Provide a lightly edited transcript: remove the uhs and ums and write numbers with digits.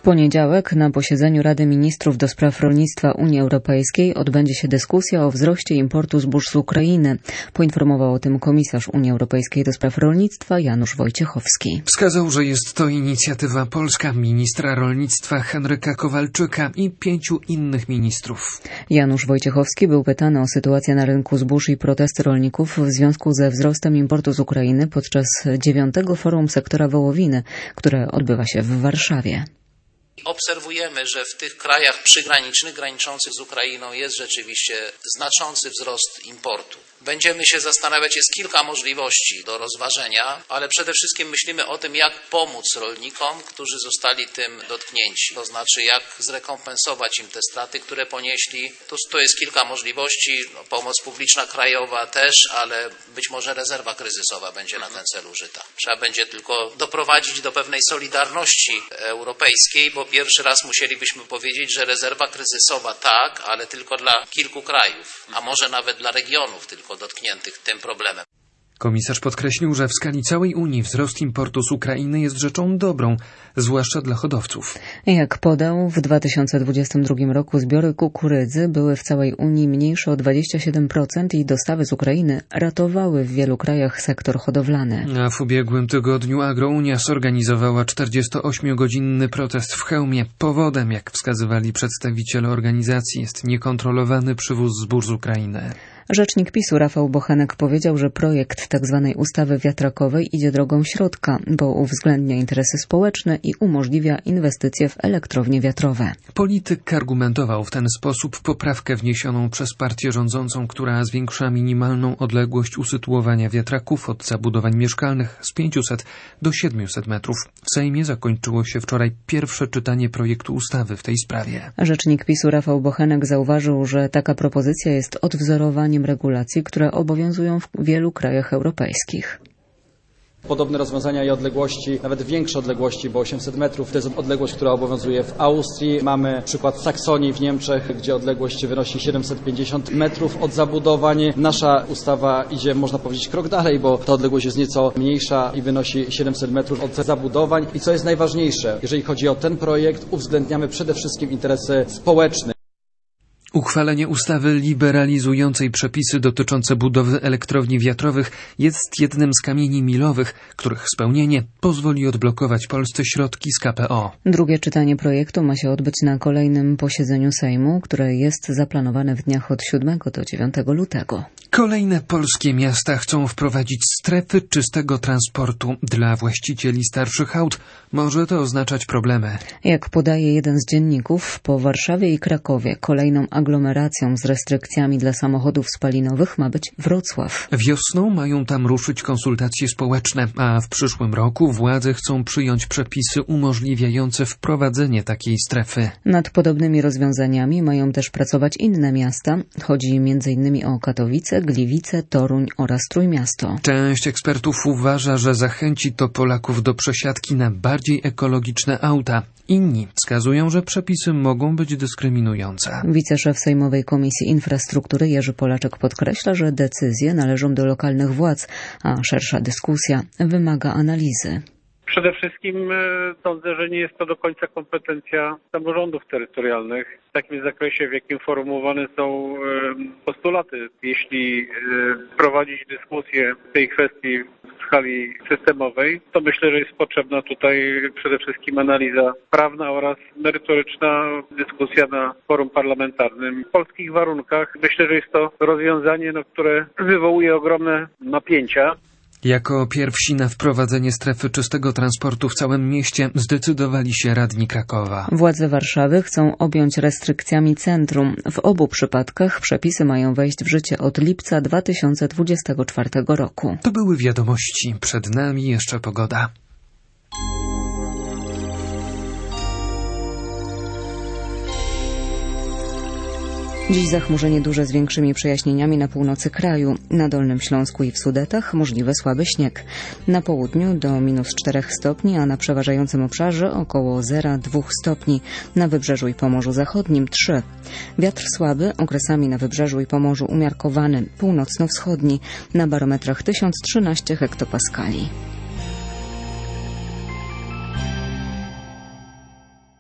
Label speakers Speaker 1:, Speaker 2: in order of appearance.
Speaker 1: W poniedziałek na posiedzeniu Rady Ministrów do spraw rolnictwa Unii Europejskiej odbędzie się dyskusja o wzroście importu zbóż z Ukrainy. Poinformował o tym komisarz Unii Europejskiej do spraw rolnictwa Janusz Wojciechowski.
Speaker 2: Wskazał, że jest to inicjatywa polska, ministra rolnictwa Henryka Kowalczyka i 5 innych ministrów.
Speaker 1: Janusz Wojciechowski był pytany o sytuację na rynku zbóż i protesty rolników w związku ze wzrostem importu z Ukrainy podczas 9. Forum Sektora Wołowiny, które odbywa się w Warszawie.
Speaker 3: Obserwujemy, że w tych krajach przygranicznych, graniczących z Ukrainą jest rzeczywiście znaczący wzrost importu. Będziemy się zastanawiać, jest kilka możliwości do rozważenia, ale przede wszystkim myślimy o tym, jak pomóc rolnikom, którzy zostali tym dotknięci. To znaczy, jak zrekompensować im te straty, które ponieśli. Tu jest kilka możliwości, pomoc publiczna krajowa też, ale być może rezerwa kryzysowa będzie na ten cel użyta. Trzeba będzie tylko doprowadzić do pewnej solidarności europejskiej, bo pierwszy raz musielibyśmy powiedzieć, że rezerwa kryzysowa tak, ale tylko dla kilku krajów, a może nawet dla regionów tylko dotkniętych tym problemem.
Speaker 2: Komisarz podkreślił, że w skali całej Unii wzrost importu z Ukrainy jest rzeczą dobrą, zwłaszcza dla hodowców.
Speaker 1: Jak podał, w 2022 roku zbiory kukurydzy były w całej Unii mniejsze o 27% i dostawy z Ukrainy ratowały w wielu krajach sektor hodowlany.
Speaker 2: A w ubiegłym tygodniu Agrounia zorganizowała 48-godzinny protest w Chełmie. Powodem, jak wskazywali przedstawiciele organizacji, jest niekontrolowany przywóz zbóż z Ukrainy.
Speaker 1: Rzecznik PiS-u Rafał Bochenek powiedział, że projekt tzw. ustawy wiatrakowej idzie drogą środka, bo uwzględnia interesy społeczne i umożliwia inwestycje w elektrownie wiatrowe.
Speaker 2: Polityk argumentował w ten sposób poprawkę wniesioną przez partię rządzącą, która zwiększa minimalną odległość usytuowania wiatraków od zabudowań mieszkalnych z 500 do 700 metrów. W Sejmie zakończyło się wczoraj pierwsze czytanie projektu ustawy w tej sprawie.
Speaker 1: Rzecznik PiS-u Rafał Bochenek zauważył, że taka propozycja jest odwzorowaniem regulacji, które obowiązują w wielu krajach europejskich.
Speaker 4: Podobne rozwiązania i odległości, nawet większe odległości, bo 800 metrów to jest odległość, która obowiązuje w Austrii. Mamy przykład Saksonii w Niemczech, gdzie odległość wynosi 750 metrów od zabudowań. Nasza ustawa idzie, można powiedzieć, krok dalej, bo ta odległość jest nieco mniejsza i wynosi 700 metrów od zabudowań. I co jest najważniejsze, jeżeli chodzi o ten projekt, uwzględniamy przede wszystkim interesy społeczne.
Speaker 2: Uchwalenie ustawy liberalizującej przepisy dotyczące budowy elektrowni wiatrowych jest jednym z kamieni milowych, których spełnienie pozwoli odblokować Polsce środki z KPO.
Speaker 1: Drugie czytanie projektu ma się odbyć na kolejnym posiedzeniu Sejmu, które jest zaplanowane w dniach od 7 do 9 lutego.
Speaker 2: Kolejne polskie miasta chcą wprowadzić strefy czystego transportu. Dla właścicieli starszych aut może to oznaczać problemy.
Speaker 1: Jak podaje jeden z dzienników, po Warszawie i Krakowie kolejną aglomeracją z restrykcjami dla samochodów spalinowych ma być Wrocław.
Speaker 2: Wiosną mają tam ruszyć konsultacje społeczne, a w przyszłym roku władze chcą przyjąć przepisy umożliwiające wprowadzenie takiej strefy.
Speaker 1: Nad podobnymi rozwiązaniami mają też pracować inne miasta. Chodzi m.in. o Katowice, Gliwice, Toruń oraz Trójmiasto.
Speaker 2: Część ekspertów uważa, że zachęci to Polaków do przesiadki na bardziej ekologiczne auta. Inni wskazują, że przepisy mogą być dyskryminujące.
Speaker 1: Wiceszef Sejmowej Komisji Infrastruktury Jerzy Polaczek podkreśla, że decyzje należą do lokalnych władz, a szersza dyskusja wymaga analizy.
Speaker 5: Przede wszystkim sądzę, że nie jest to do końca kompetencja samorządów terytorialnych w takim zakresie, w jakim formułowane są postulaty. Jeśli prowadzić dyskusję w tej kwestii w skali systemowej, to myślę, że jest potrzebna tutaj przede wszystkim analiza prawna oraz merytoryczna dyskusja na forum parlamentarnym. W polskich warunkach myślę, że jest to rozwiązanie, które wywołuje ogromne napięcia.
Speaker 2: Jako pierwsi na wprowadzenie strefy czystego transportu w całym mieście zdecydowali się radni Krakowa.
Speaker 1: Władze Warszawy chcą objąć restrykcjami centrum. W obu przypadkach przepisy mają wejść w życie od lipca 2024 roku.
Speaker 2: To były wiadomości. Przed nami jeszcze pogoda.
Speaker 1: Dziś zachmurzenie duże z większymi przejaśnieniami na północy kraju. Na Dolnym Śląsku i w Sudetach możliwy słaby śnieg. Na południu do -4 stopni, a na przeważającym obszarze około 0,2 stopni. Na Wybrzeżu i Pomorzu Zachodnim 3. Wiatr słaby, okresami na Wybrzeżu i Pomorzu umiarkowany, północno-wschodni. Na barometrach 1013 hektopaskali.